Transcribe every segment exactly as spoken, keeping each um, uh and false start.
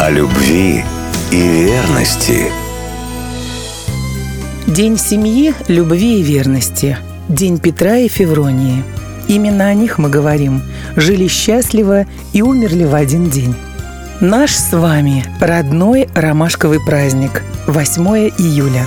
о любви и верности. День семьи, любви и верности. День Петра и Февронии. Именно о них мы говорим. Жили счастливо и умерли в один день. Наш с вами родной ромашковый праздник. восьмое июля.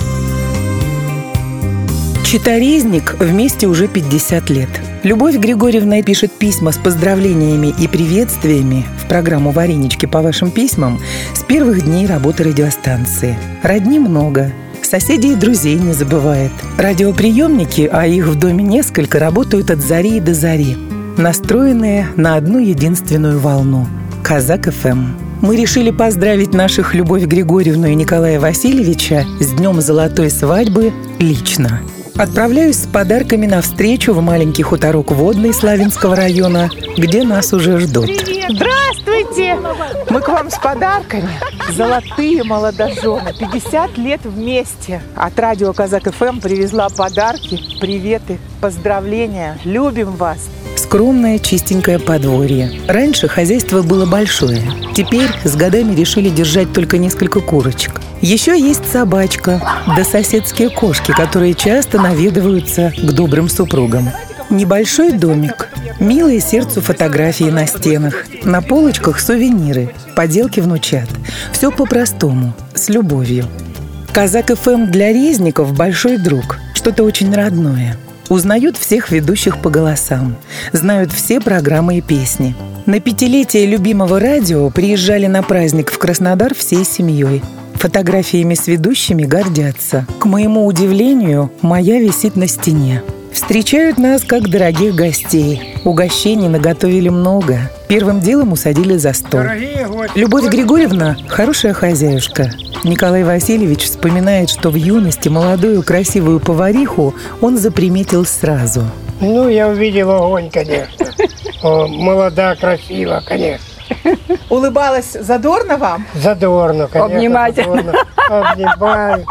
Читорезник вместе уже пятьдесят лет. Любовь Григорьевна пишет письма с поздравлениями и приветствиями в программу «Варенички по вашим письмам» с первых дней работы радиостанции. Родни много. Соседей и друзей не забывает. Радиоприемники, а их в доме несколько, работают от зари до зари, настроенные на одну единственную волну – Казак эф эм. Мы решили поздравить наших Любовь Григорьевну и Николая Васильевича с днем золотой свадьбы лично. Отправляюсь с подарками навстречу в маленький хуторок Водный Славянского района, где нас уже ждут. Здравствуйте! Мы к вам с подарками. Золотые молодожены. пятьдесят лет вместе. От радио Казак эф эм привезла подарки, приветы, поздравления. Любим вас. Скромное, чистенькое подворье. Раньше хозяйство было большое. Теперь с годами решили держать только несколько курочек. Еще есть собачка, да соседские кошки, которые часто наведываются к добрым супругам. Небольшой домик, милые сердцу фотографии на стенах, на полочках сувениры, поделки внучат. Все по-простому, с любовью. Казак эф эм для резников – большой друг, что-то очень родное. Узнают всех ведущих по голосам, знают все программы и песни. На пятилетие любимого радио приезжали на праздник в Краснодар всей семьей. Фотографиями с ведущими гордятся. К моему удивлению, моя висит на стене. Встречают нас как дорогих гостей. Угощений наготовили много. Первым делом усадили за стол. Любовь Григорьевна – хорошая хозяюшка. Николай Васильевич вспоминает, что в юности молодую красивую повариху он заприметил сразу. Ну, я увидел огонь, конечно. О, молода, красива, конечно. Улыбалась задорно вам? Задорно, конечно. Обнимать. Задорно. Обнимать.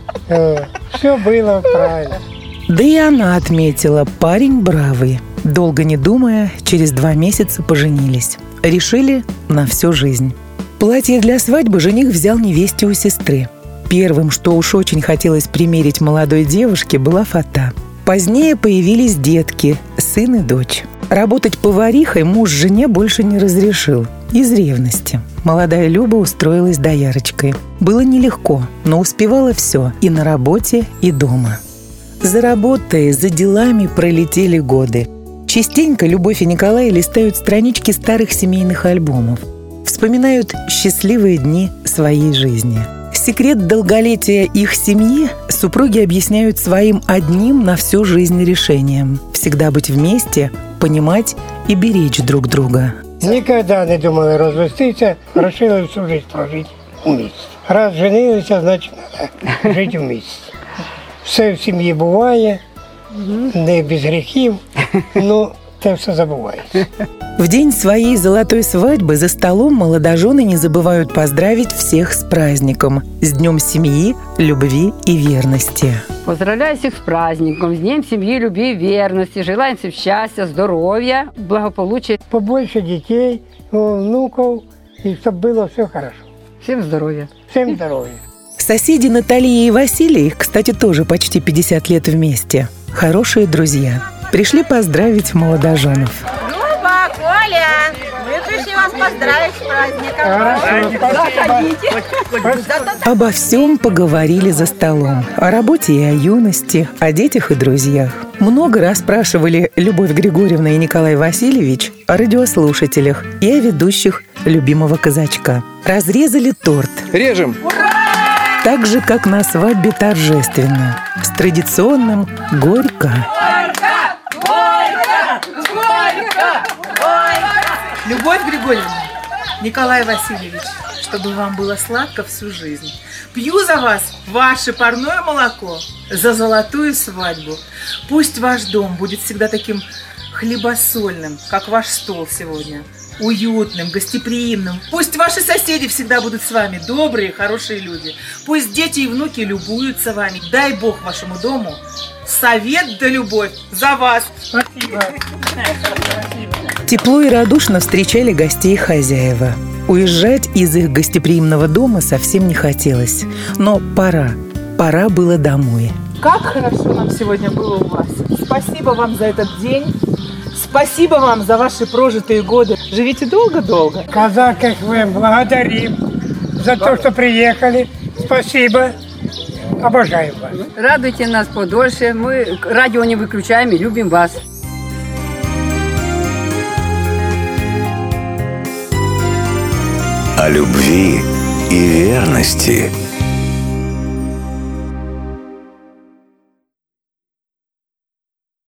Все было правильно. Да и она отметила, парень бравый. Долго не думая, через два месяца поженились. Решили на всю жизнь. Платье для свадьбы жених взял невесте у сестры. Первым, что уж очень хотелось примерить молодой девушке, была фата. Позднее появились детки, сын и дочь. Работать поварихой муж жене больше не разрешил. Из ревности. Молодая Люба устроилась доярочкой. Было нелегко, но успевала все и на работе, и дома. За работой, за делами пролетели годы. Частенько Любовь и Николай листают странички старых семейных альбомов. Вспоминают счастливые дни своей жизни. Секрет долголетия их семьи супруги объясняют своим одним на всю жизнь решением. Всегда быть вместе, понимать и беречь друг друга. Никогда не думали развестися, решили всю жизнь прожить вместе. Раз женилися, значить треба жити вместе. Все в сім'ї буває, не без гріхів, но це все забувається. В день своей золотой свадьбы за столом молодожены не забывают поздравить всех с праздником, с Днем семьи, любви и верности. Поздравляю всех с праздником, с Днем семьи, любви и верности. Желаем всем счастья, здоровья, благополучия. Побольше детей, внуков, и чтобы было все хорошо. Всем здоровья. Всем здоровья. Соседи Наталья и Василий, кстати, тоже почти пятьдесят лет вместе. Хорошие друзья. Пришли поздравить молодоженов. Люба, Коля, мы пришли вас поздравить с праздником. Заходите. Обо всем поговорили за столом. О работе и о юности, о детях и друзьях. Много раз спрашивали Любовь Григорьевна и Николай Васильевич о радиослушателях и о ведущих любимого казачка. Разрезали торт. Режем! Так же, как на свадьбе торжественно. С традиционным «Горько». Горько! Горько! Горько! Горько! Любовь Григорьевна, Николай Васильевич, чтобы вам было сладко всю жизнь. Пью за вас ваше парное молоко, за золотую свадьбу. Пусть ваш дом будет всегда таким хлебосольным, как ваш стол сегодня. Уютным, гостеприимным. Пусть ваши соседи всегда будут с вами добрые, хорошие люди. Пусть дети и внуки любуются вами. Дай Бог вашему дому совет да любовь за вас. Спасибо. Тепло и радушно встречали гостей хозяева. Уезжать из их гостеприимного дома совсем не хотелось. Но пора, пора было домой. Как хорошо нам сегодня было у вас. Спасибо вам за этот день. Спасибо вам за ваши прожитые годы. Живите долго-долго. Казаках мы благодарим за то, что приехали. Спасибо. Обожаем вас. Радуйте нас подольше. Мы радио не выключаем и любим вас. О любви и верности.